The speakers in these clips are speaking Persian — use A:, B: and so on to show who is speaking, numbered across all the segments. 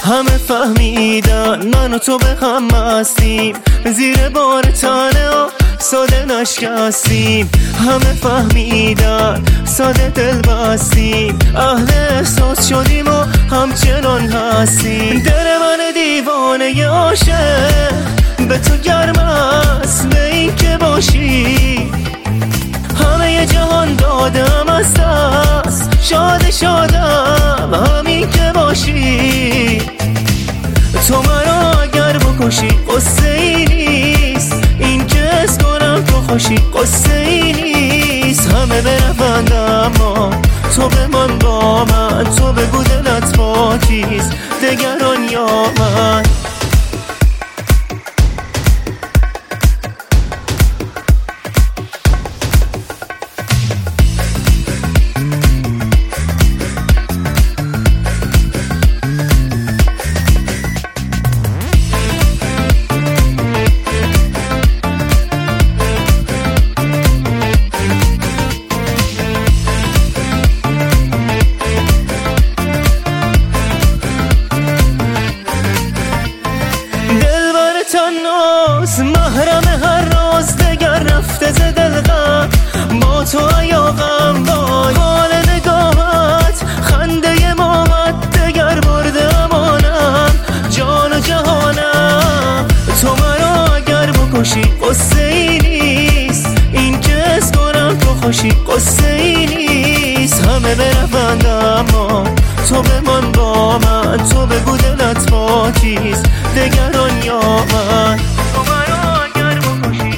A: همه فهمیدن من و تو به هم مستیم، زیر بار تنه ها ساده نشکستیم. همه فهمیدن ساده دل بستیم، اهل احساس شدیم و همچنان هستیم. دل من دیوانه عاشق به تو گرم است، به این که باشی. همه جهان دادم از دست، شادم همین که باشی. تو مرا اگر بکشی قصه ای نیست، این که حس کنم تو خوشی قصه ای نیست. همه برفند اما تو به من با من، تو بگو دلت با کیست، دگران یا من. تناس محرم هر راز، دگر رفته ز دل غم با تو ایاغم. وای حال نگاهت خنده مامت، دگر برده امانم جان و جهانم. تو مرا اگر بکشی قصه ای نیست، این که حس کنم تو خوشی قصه ای نیست. همه برفند اما تو به من با من، تو بگو دلت با کیست، دگران یا من. تو مرا اگر بکشی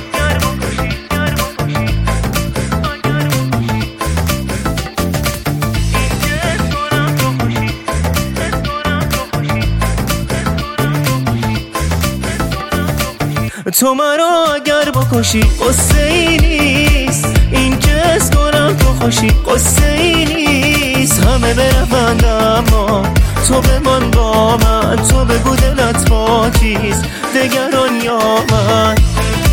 A: تو مرا اگر بکشی قصه ای نیست، این که حس کنم تو خوشی قصه ای نیست. همه برفند اما تو به من با من، تو بگو دلت با کیست، دگران یا من.